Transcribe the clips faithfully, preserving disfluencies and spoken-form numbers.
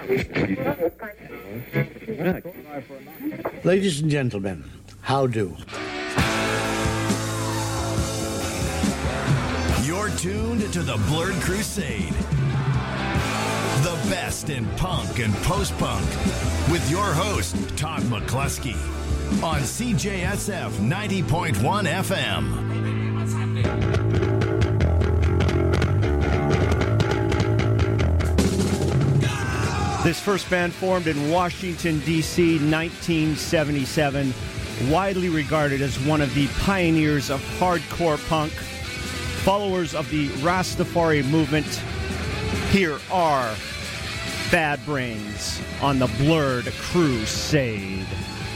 Ladies and gentlemen, how do? You're tuned to the Blurred Crusade. The best in punk and post-punk with your host, Todd McCluskey, on C J S F ninety point one F M. This first band formed in Washington, D C, nineteen seventy-seven, widely regarded as one of the pioneers of hardcore punk, followers of the Rastafari movement. Here are Bad Brains on the Blurred Crusade.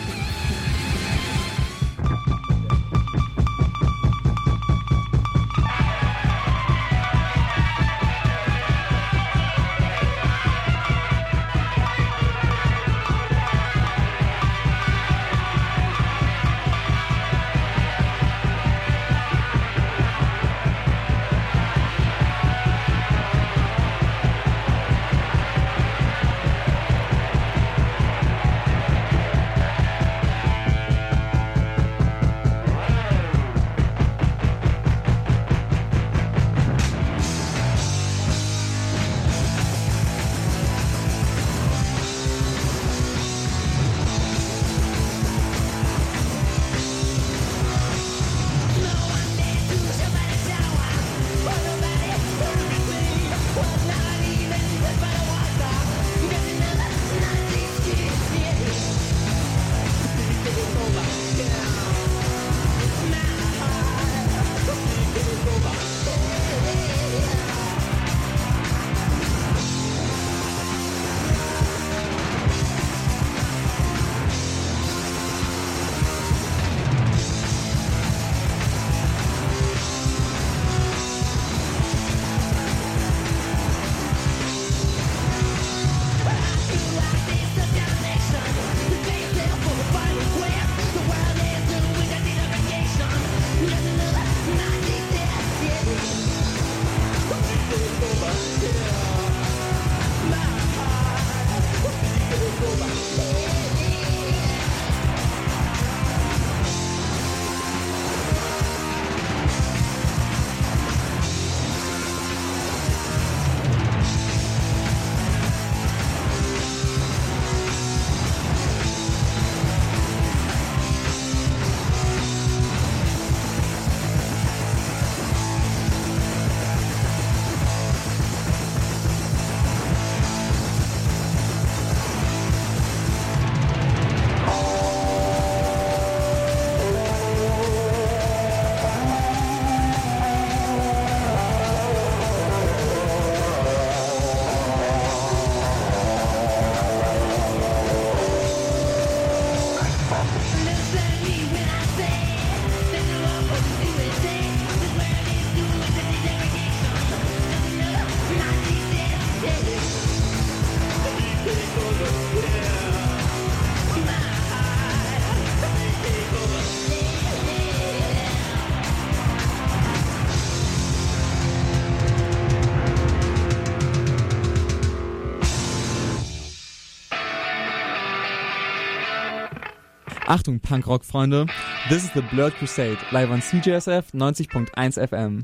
Achtung, Punkrock-Freunde, this is the Blurred Crusade, live on C J S F ninety point one F M.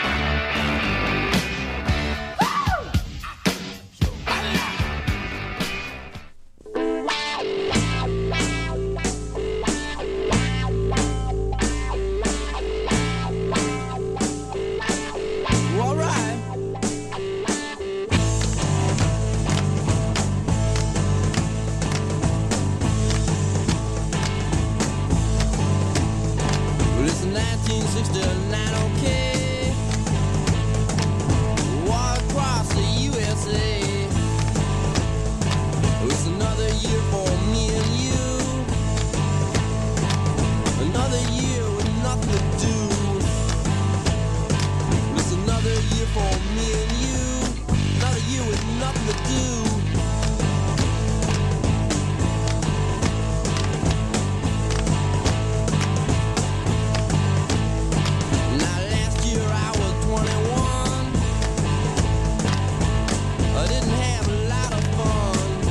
nineteen sixty-nine, okay. Walk across the U S A. It's another year for me and you. Another year with nothing to do. It's another year for me and you. Another year with nothing to do. I didn't have a lot of fun.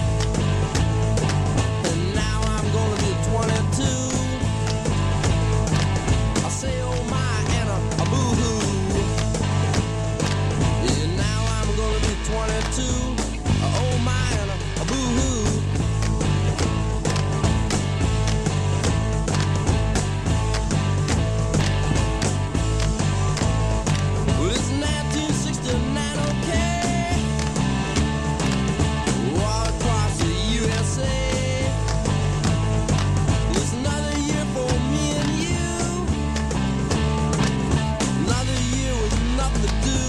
too. Oh my, and a, a boo-hoo. Well, it's nineteen sixty-nine, okay. All across the U S A. Well, it's another year for me and you. Another year with nothing to do.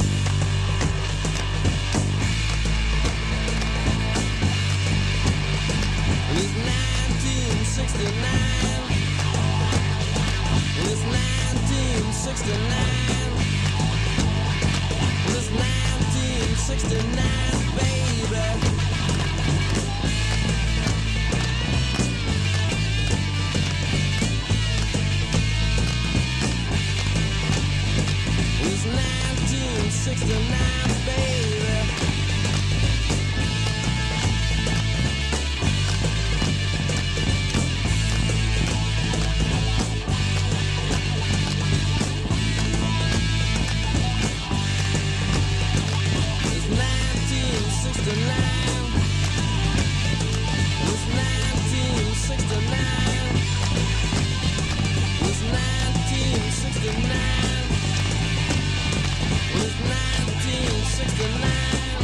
And it's nineteen sixty-nine. And it's nineteen sixty-nine. And it's nineteen sixty-nine, baby. It's nineteen sixty-nine, baby. It's nineteen sixty-nine. It's nineteen sixty-nine. It's nineteen sixty-nine. It's nineteen sixty-nine.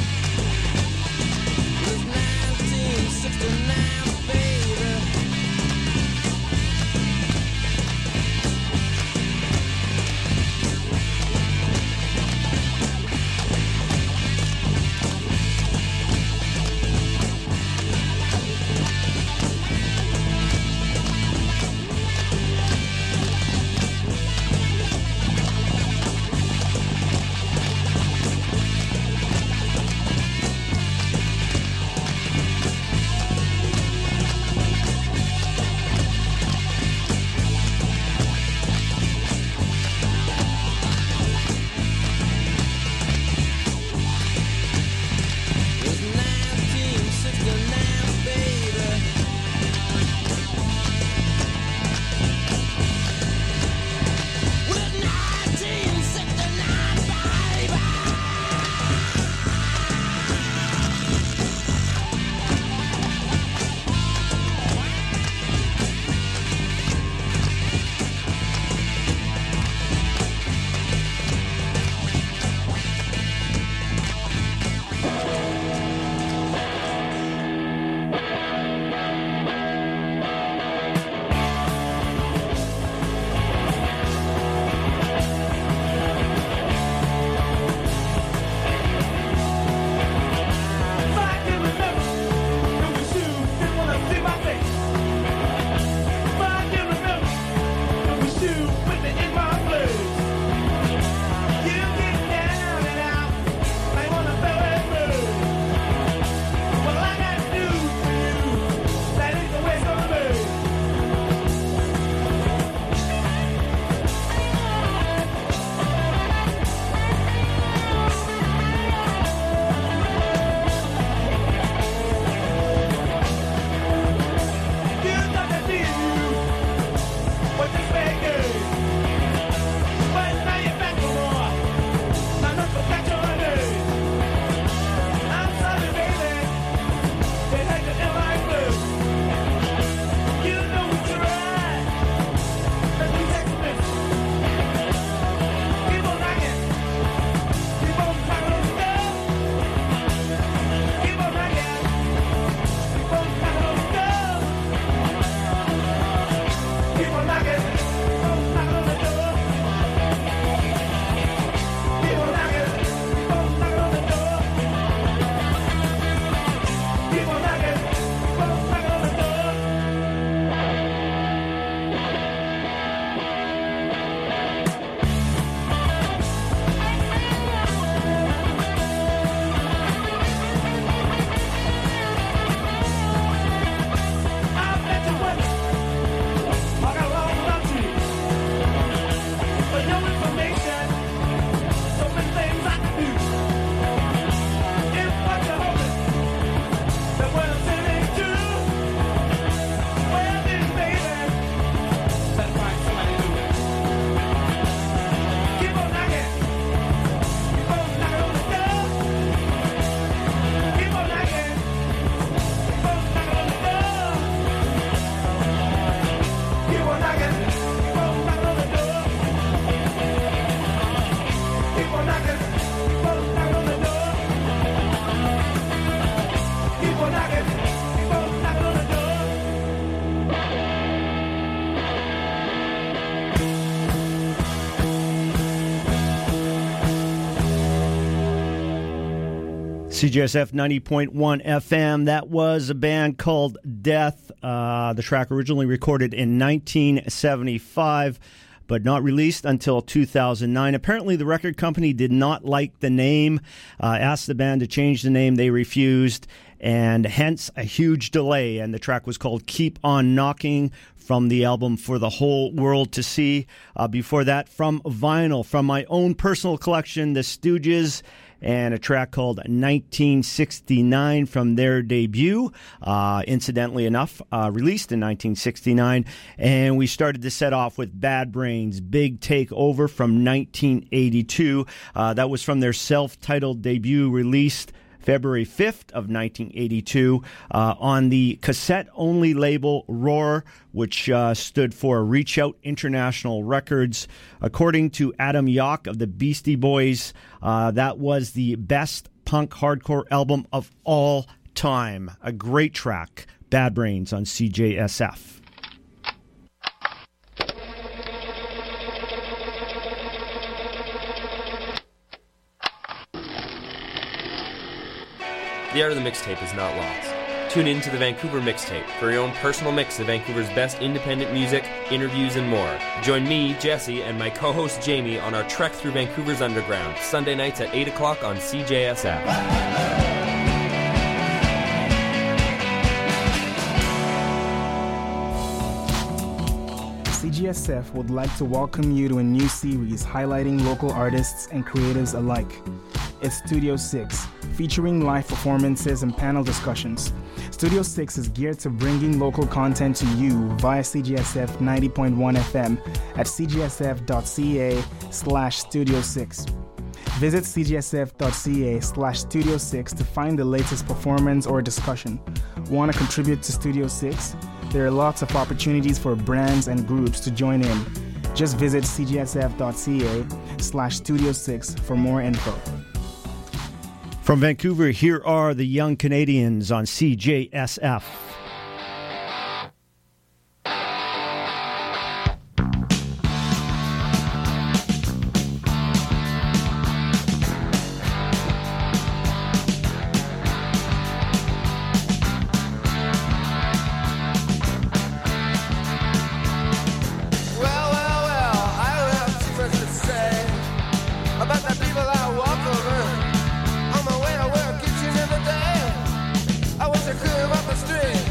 It's nineteen sixty-nine, baby. C J S F ninety point one F M. That was a band called Death. Uh, the track originally recorded in nineteen seventy-five, but not released until two thousand nine. Apparently, the record company did not like the name, uh, asked the band to change the name. They refused, and hence a huge delay. And the track was called Keep On Knocking from the album For the Whole World to See. Uh, before that, from vinyl, from my own personal collection, The Stooges, and a track called nineteen sixty-nine from their debut, uh, incidentally enough, uh, released in nineteen sixty-nine. And we started to set off with Bad Brains, Big Takeover from nineteen eighty-two. Uh, that was from their self-titled debut, released February fifth of nineteen eighty-two uh, on the cassette-only label Roar, which uh, stood for Reach Out International Records. According to Adam Yauch of the Beastie Boys, uh, that was the best punk hardcore album of all time. A great track, Bad Brains on C J S F. The art of the mixtape is not lost. Tune in to the Vancouver Mixtape for your own personal mix of Vancouver's best independent music, interviews, and more. Join me, Jesse, and my co-host Jamie on our trek through Vancouver's underground, Sunday nights at eight o'clock on C J S F. C G S F would like to welcome you to a new series highlighting local artists and creatives alike. It's Studio six, featuring live performances and panel discussions. Studio six is geared to bringing local content to you via C G S F ninety point one F M at c g s f dot c a slash studio six. Visit c g s f dot c a slash studio six to find the latest performance or discussion. Want to contribute to Studio six? There are lots of opportunities for brands and groups to join in. Just visit c g s f dot c a slash studio six for more info. From Vancouver, here are the Young Canadians on C J S F. Well, well, well, I don't have too much to say about the people I walk over on my way to work each and every day. I wish I could up the street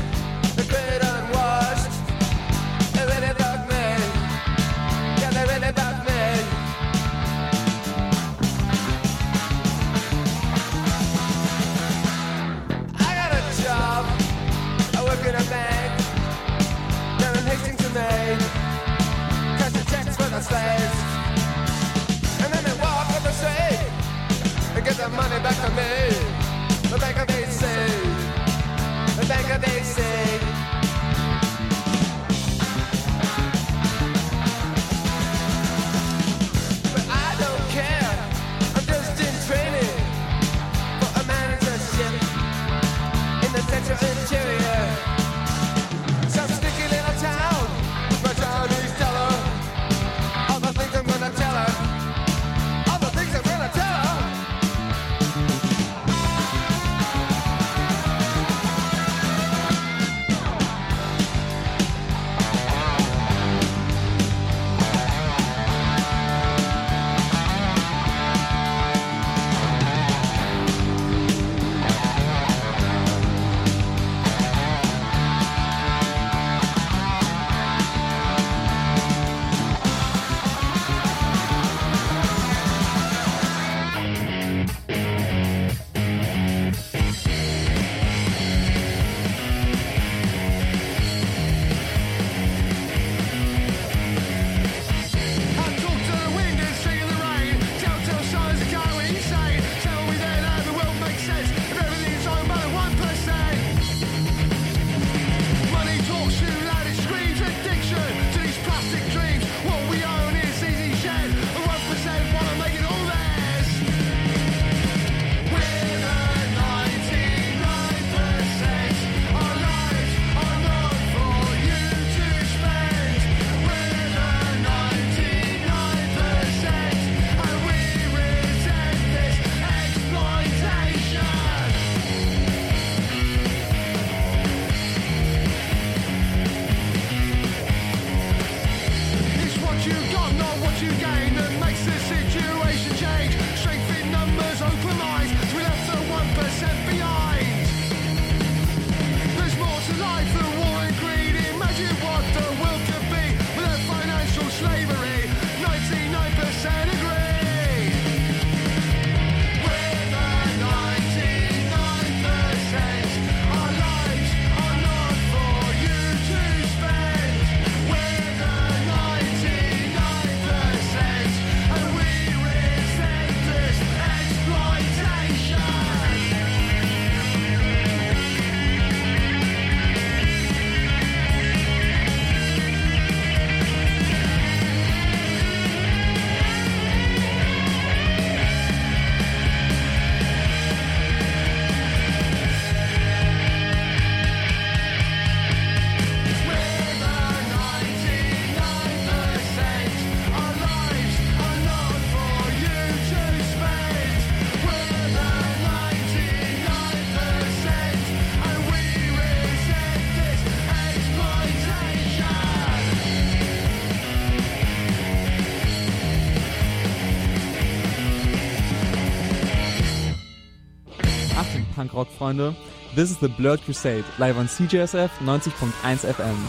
Punkrock-Freunde. This is the Blurred Crusade, live on C J S F neunzig Komma eins F M.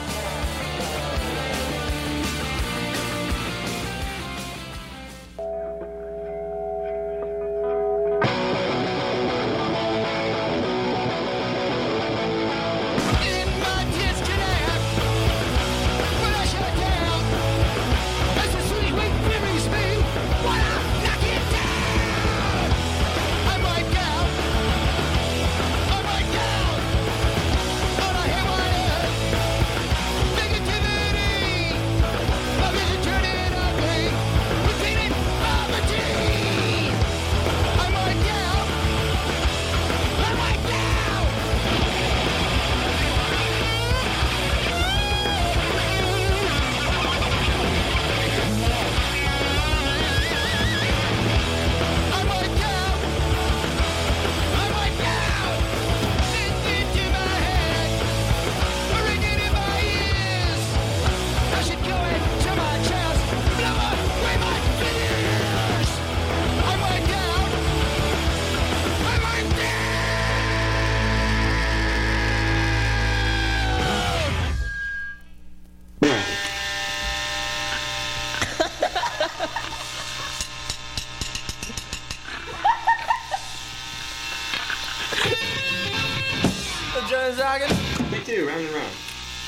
Me too, round and round.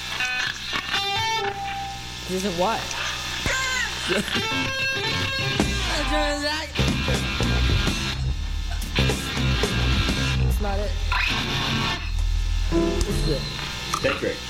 This isn't what? That's not it. This is it. Take Rick.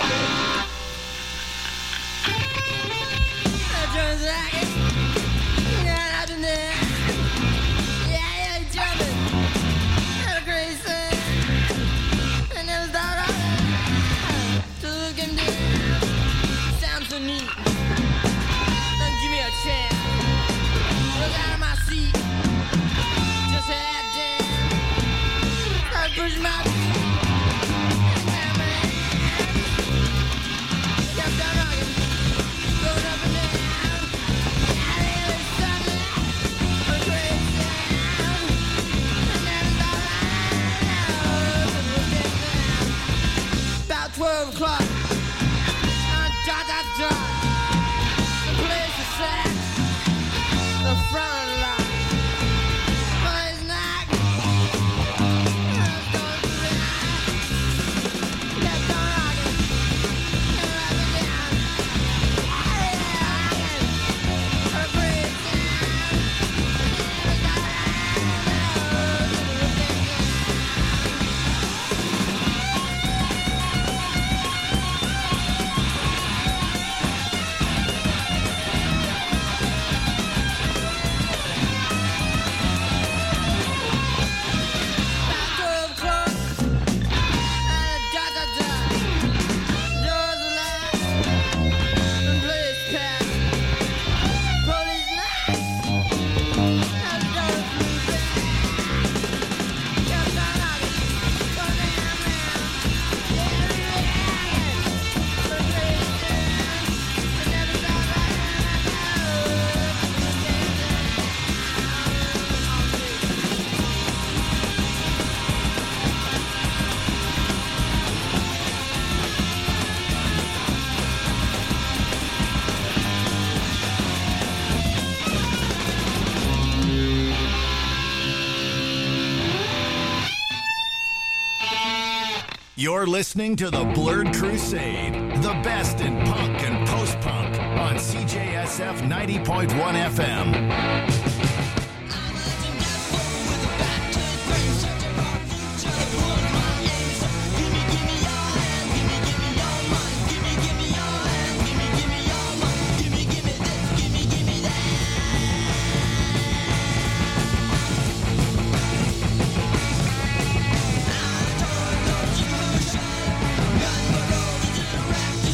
twelve o'clock. Uh, dot, dot, dot. The place is set. The front line. But it's not. Let's go tonight. Let's go rockin'. Rock it down. Yeah, rockin'. A great You're listening to the Blurred Crusade, the best in punk and post-punk on C J S F ninety point one F M.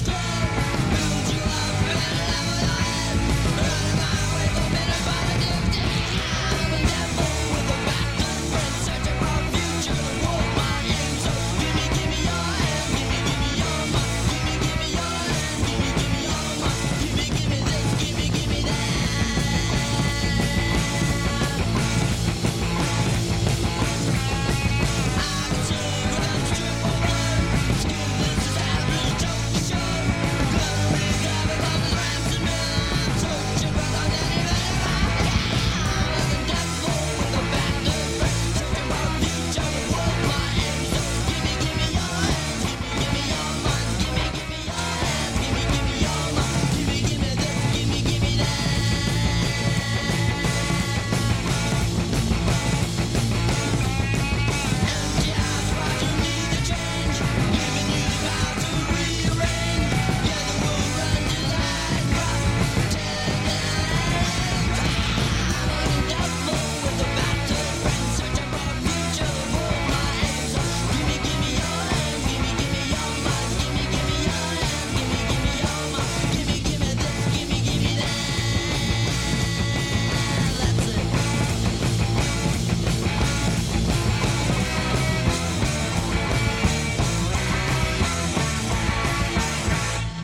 Better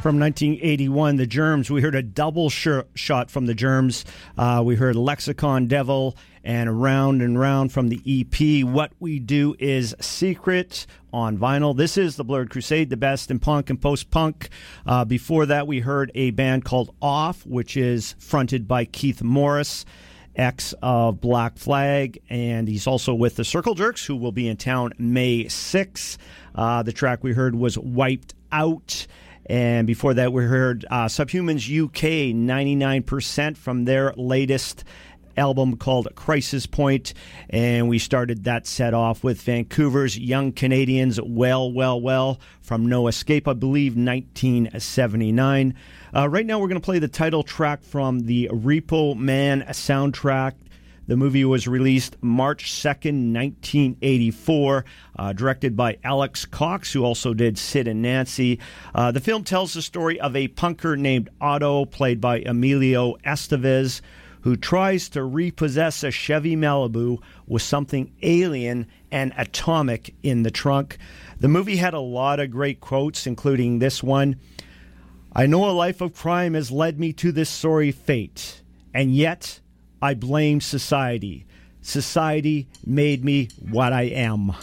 From nineteen eighty-one, The Germs. We heard a double sh- shot from The Germs. Uh, we heard Lexicon Devil and Round and Round from the E P. What We Do Is Secret on vinyl. This is the Blurred Crusade, the best in punk and post-punk. Uh, before that, we heard a band called Off, which is fronted by Keith Morris, ex of Black Flag, and he's also with the Circle Jerks, who will be in town May sixth. Uh, the track we heard was Wiped Out. And before that, we heard uh, Subhumans U K, ninety-nine percent from their latest album called Crisis Point. And we started that set off with Vancouver's Young Canadians, Well, Well, Well, from No Escape, I believe, nineteen seventy-nine. Uh, right now, we're going to play the title track from the Repo Man soundtrack. The movie was released March second, nineteen eighty-four, uh, directed by Alex Cox, who also did Sid and Nancy. Uh, the film tells the story of a punker named Otto, played by Emilio Estevez, who tries to repossess a Chevy Malibu with something alien and atomic in the trunk. The movie had a lot of great quotes, including this one: "I know a life of crime has led me to this sorry fate, and yet I blame society. Society made me what I am."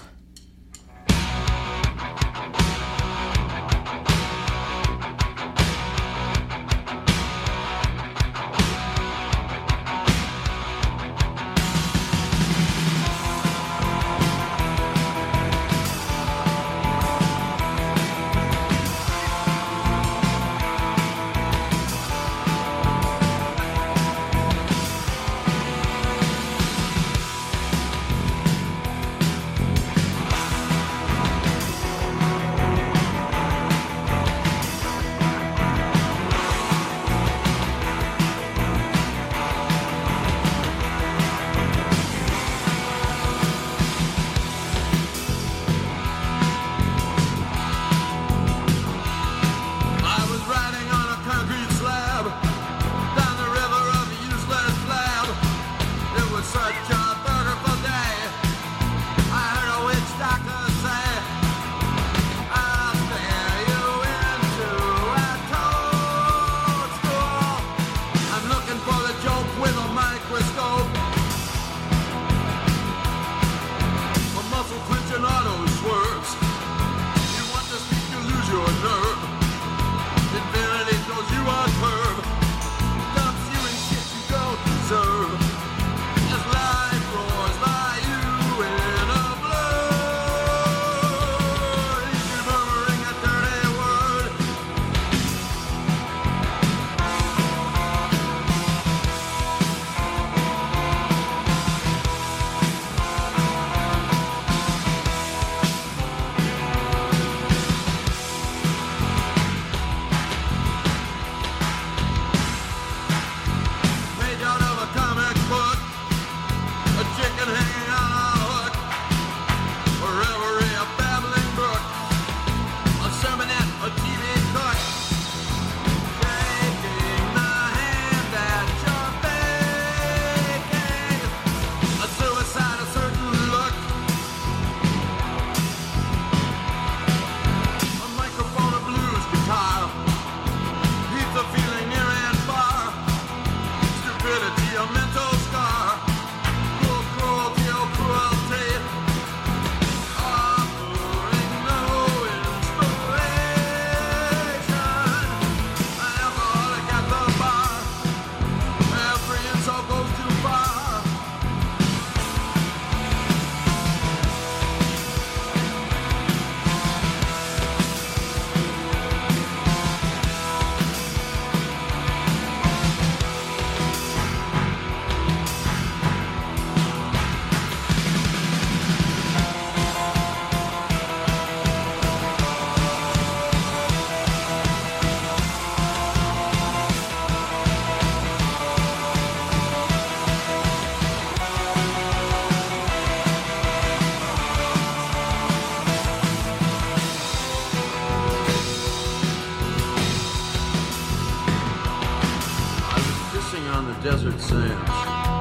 desert sands.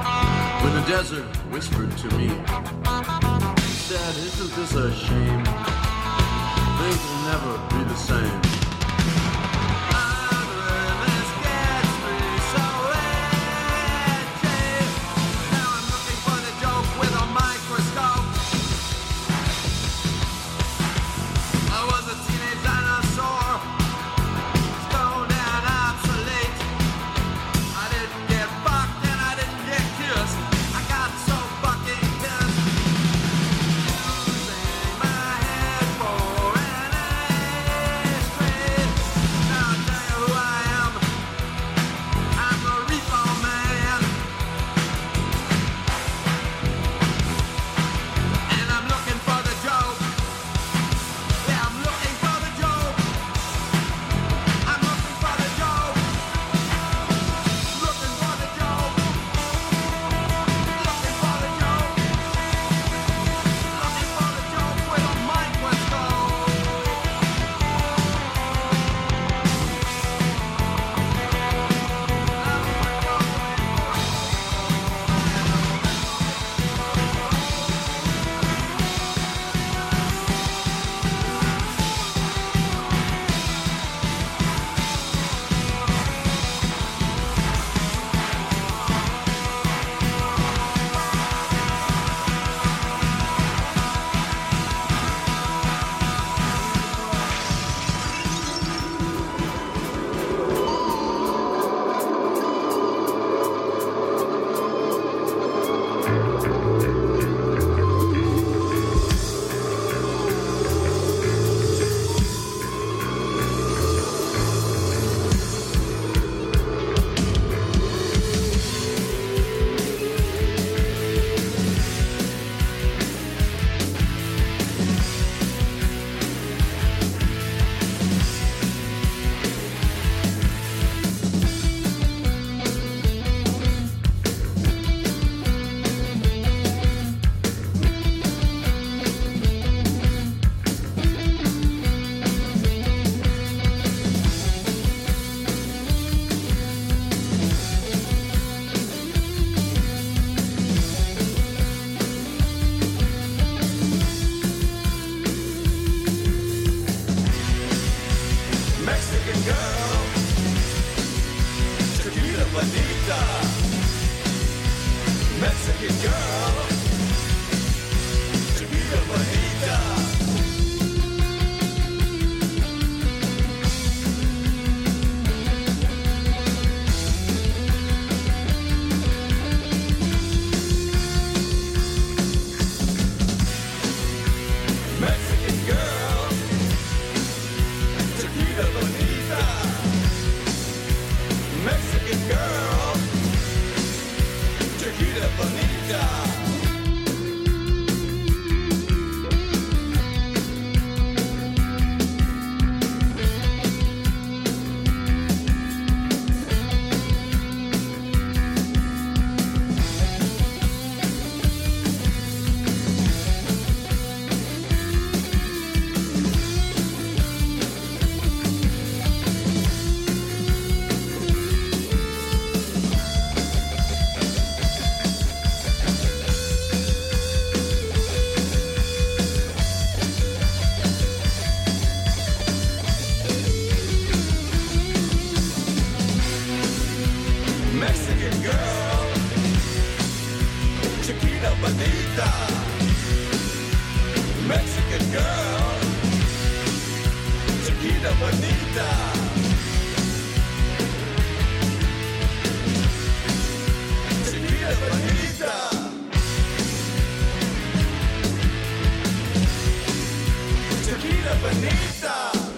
When the desert whispered to me, he said, "Isn't this a shame? Things will never be the same." Mexican girl, Chiquita Bonita. Mexican girl, Chiquita Bonita. Mexican girl, Chiquita Bonita. Mexican girl, Chiquita Bonita. Chiquita Bonita. Chiquita Bonita.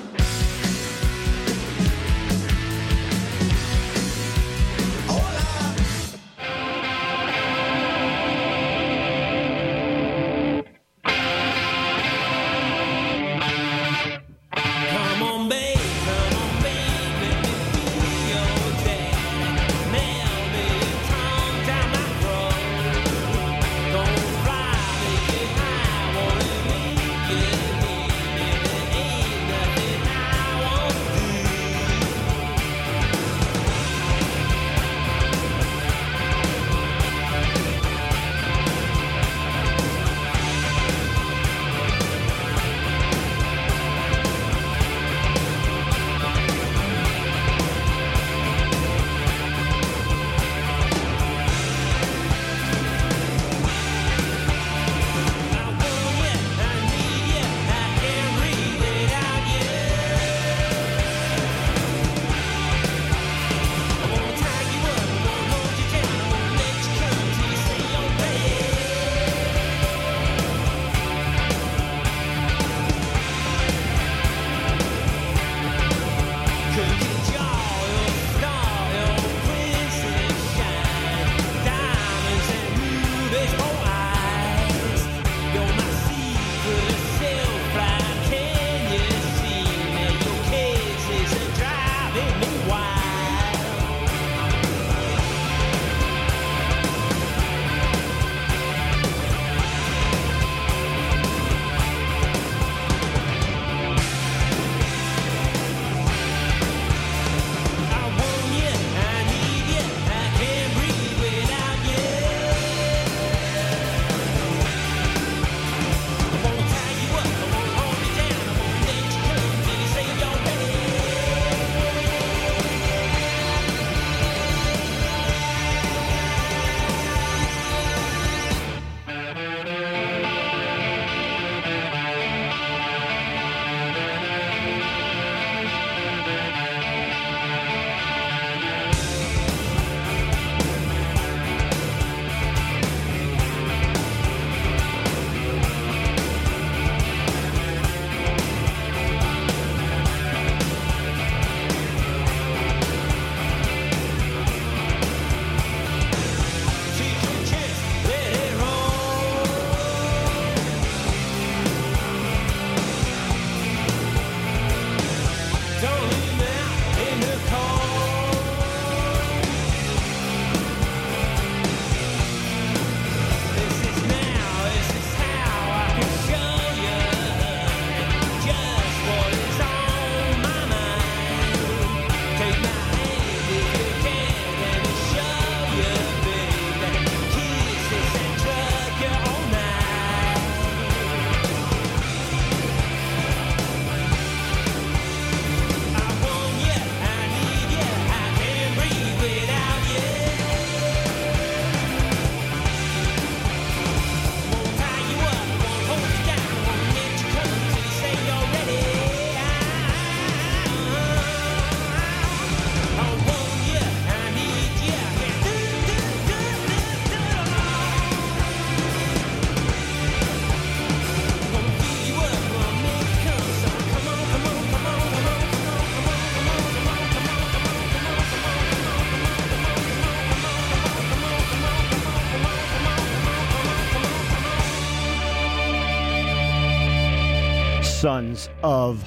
Come on, babe, come on, babe, let me feel your day. Nail me tongue down my throat. Don't ride me high, wanna make it, it ain't that Sons of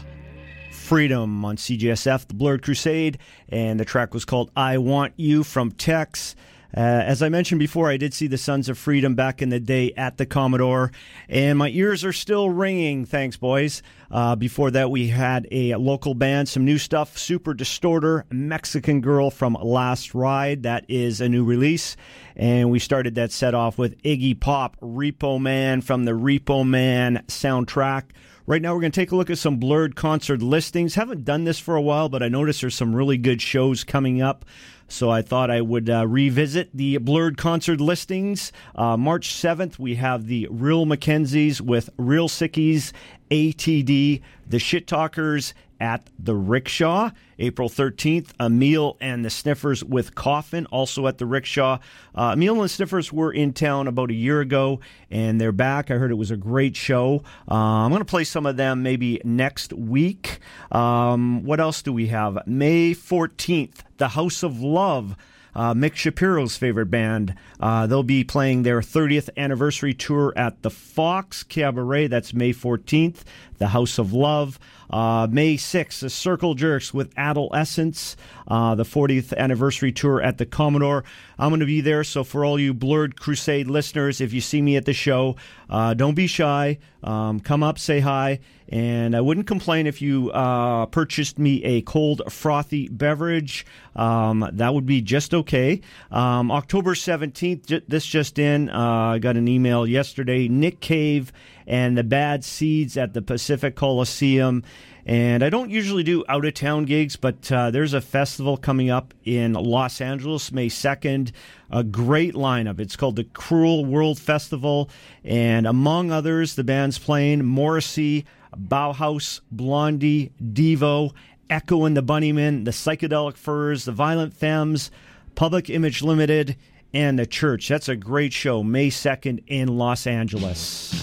Freedom on C J S F, the Blurred Crusade, and the track was called I Want You from Tex. Uh, as I mentioned before, I did see the Sons of Freedom back in the day at the Commodore, and my ears are still ringing, thanks, boys. Uh, before that, we had a local band, some new stuff, Super Distorter, Mexican Girl from Last Ride. That is a new release. And we started that set off with Iggy Pop, Repo Man from the Repo Man soundtrack. Right now, we're going to take a look at some Blurred concert listings. Haven't done this for a while, but I noticed there's some really good shows coming up. So I thought I would uh, revisit the Blurred concert listings. Uh, March seventh, we have the Real Mackenzies with Real Sickies, A T D, The Shit Talkers at the Rickshaw. April thirteenth, Emil and the Sniffers with Coffin, also at the Rickshaw. Uh, Emil and the Sniffers were in town about a year ago, and they're back. I heard it was a great show. Uh, I'm going to play some of them maybe next week. Um, what else do we have? May fourteenth, The House of Love. Uh, Mick Shapiro's favorite band. Uh, they'll be playing their thirtieth anniversary tour at the Fox Cabaret. That's May fourteenth, The House of Love. Uh, May sixth, The Circle Jerks with Adolescence, uh, the fortieth anniversary tour at the Commodore. I'm going to be there, so for all you Blurred Crusade listeners, if you see me at the show, uh, don't be shy. Um, come up, say hi, and I wouldn't complain if you uh, purchased me a cold, frothy beverage. Um, that would be just okay. Um, October seventeenth, j- this just in, uh, I got an email yesterday, Nick Cave and the Bad Seeds at the Pacific Coliseum. And I don't usually do out-of-town gigs, but uh, there's a festival coming up in Los Angeles, May second. A great lineup. It's called the Cruel World Festival. And among others, the band's playing Morrissey, Bauhaus, Blondie, Devo, Echo and the Bunnymen, the Psychedelic Furs, the Violent Femmes, Public Image Limited, and the Church. That's a great show, May second in Los Angeles.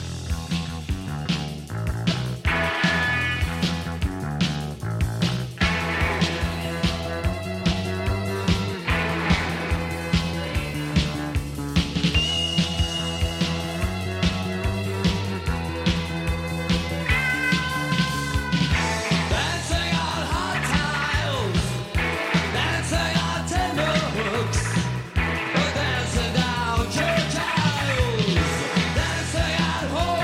Dancing down church aisles, dancing at home.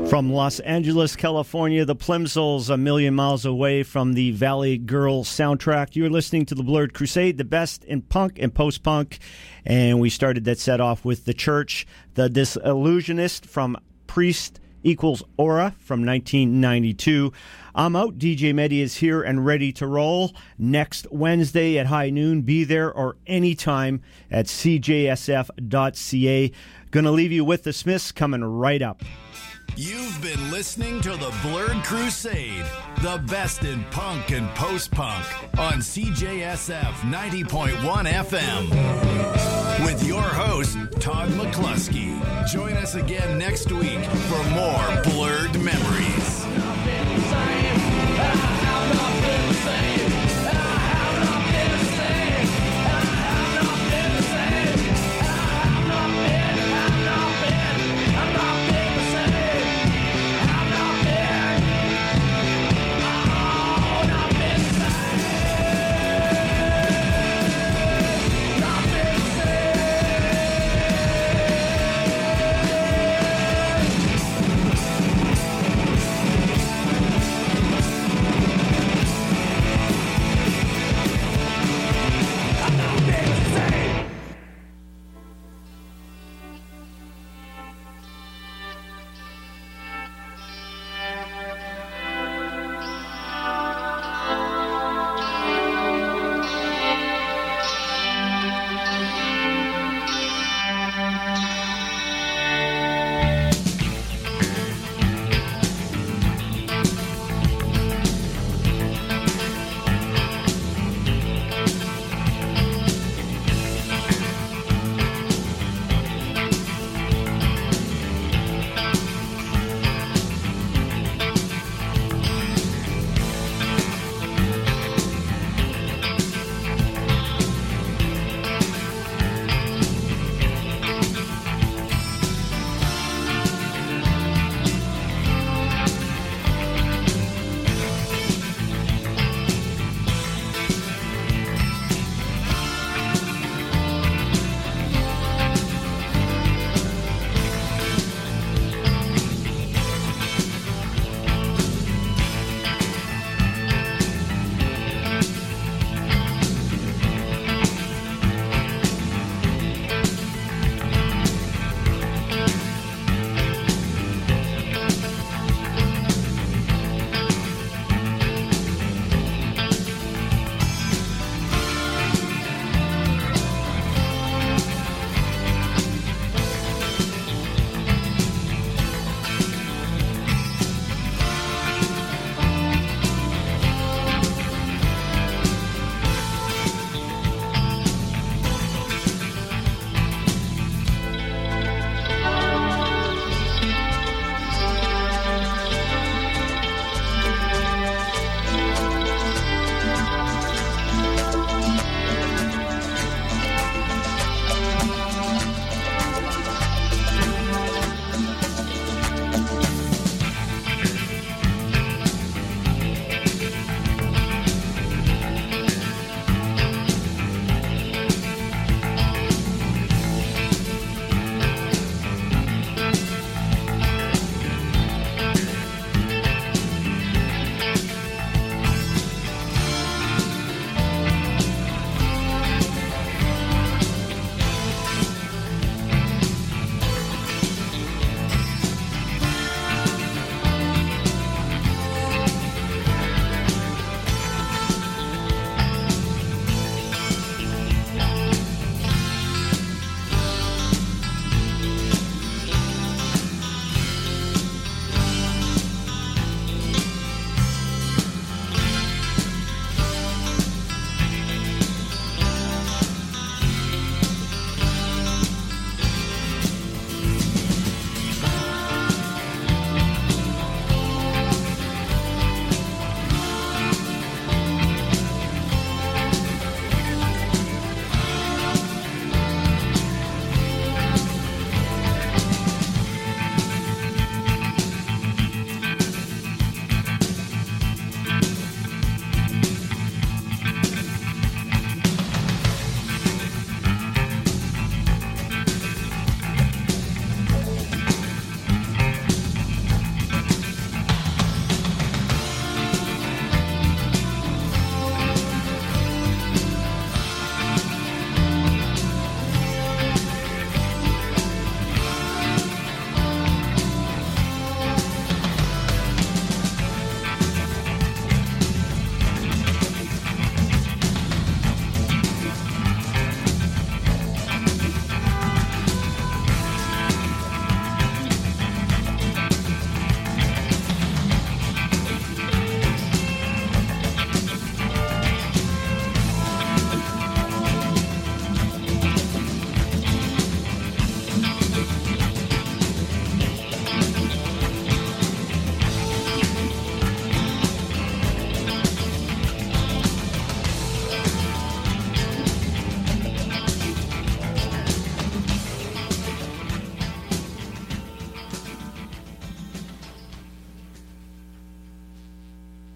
From Los Angeles, California, the Plimsolls, a million miles away from the Valley Girl soundtrack. You're listening to the Blurred Crusade, the best in punk and post-punk. And we started that set off with The Church, The Disillusionist from Priest Equals Aura from nineteen ninety-two. I'm out. D J Mehdi is here and ready to roll. Next Wednesday at high noon. Be there or anytime at c j s f dot c a. Gonna leave you with the Smiths coming right up. You've been listening to the Blurred Crusade, the best in punk and post-punk on C J S F ninety point one F M. With your host, Todd McCluskey. Join us again next week for more Blurred Memories.